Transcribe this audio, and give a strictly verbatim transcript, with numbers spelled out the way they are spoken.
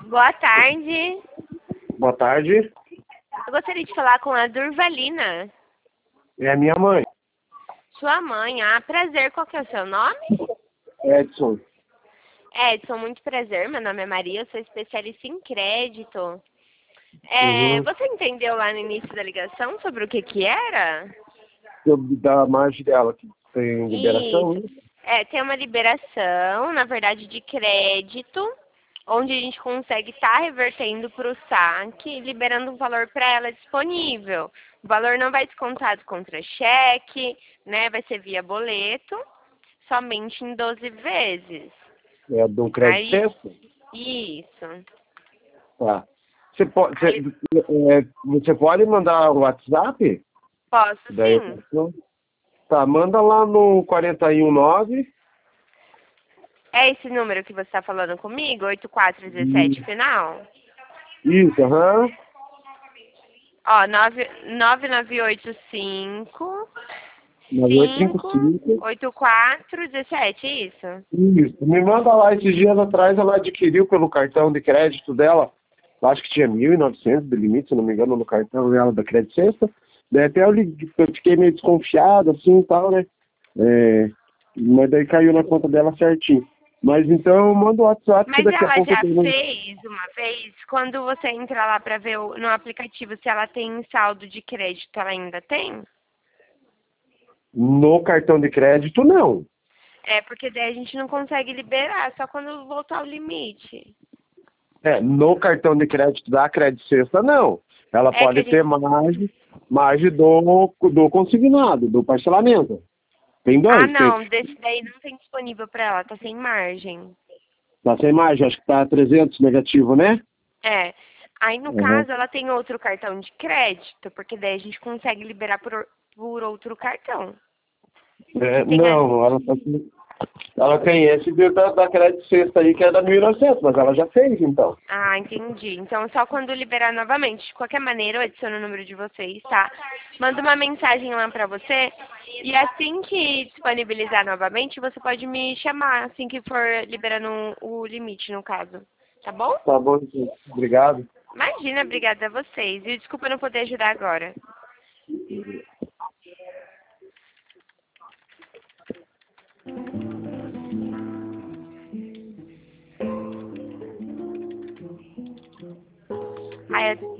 Boa tarde. Boa tarde. Eu gostaria de falar com a Durvalina. É a minha mãe, Sua mãe. Ah, prazer. Qual que é o seu nome? Edson. Edson, muito prazer. Meu nome é Maria, eu sou especialista em crédito. É, Uhum. Você entendeu lá no início da ligação sobre o que que era? Sobre da margem dela, que tem liberação, né? Isso. É, tem uma liberação, na verdade, de crédito, onde a gente consegue estar revertendo para o saque, liberando um valor para ela disponível. O valor não vai descontado contra cheque, né? Vai ser via boleto, somente em doze vezes. É do crédito Aí, sexto? isso. Tá. Você pode, você, Aí, é, você pode mandar o WhatsApp? posso Daí, sim. tá, manda lá no quatro um nove. É esse número que você está falando comigo? oito quatro um sete final? Isso, aham. Ó, nove nove nove oito cinco nove oito cinco cinco cinco. oito quatro dezessete, isso? Isso. Me manda lá, esses dias atrás ela adquiriu pelo cartão de crédito dela, acho que tinha mil e novecentos de limite, se não me engano, no cartão dela da Crédito Sexta. Daí até eu, liguei- eu fiquei meio desconfiado, assim, e tal, né? É, mas daí caiu na conta dela certinho. Mas então, manda o WhatsApp que Mas daqui a ela pouco eu já tenho fez uma vez, quando você entra lá para ver o- no aplicativo se ela tem saldo de crédito, ela ainda tem? no cartão de crédito, não. É, porque daí a gente não consegue liberar, só quando voltar o limite. É, no cartão de crédito da Crédito Sexta, não. Ela É que pode a ter gente... margem, margem do, do consignado, do parcelamento. Tem Ah, dois, tem. não, desse daí não tem disponível para ela, tá sem margem. Tá sem margem, acho que tá trezentos negativo, né? É. Aí, no Uhum. caso, ela tem outro cartão de crédito, porque daí a gente consegue liberar por, por outro cartão. É, Que tem a... não, ela, tá, ela tem esse de- da, da Crédito Sexta aí, que é da mil e novecentos, mas ela já fez, então. Ah, entendi. Então, só quando liberar novamente. De qualquer maneira, eu adiciono o número de vocês, tá? Mando uma mensagem lá pra você. E assim que disponibilizar novamente, você pode me chamar, assim que for liberando o limite, no caso. Tá bom? Tá bom, então. Obrigado. Imagina, obrigada a vocês. E desculpa não poder ajudar agora. Ai,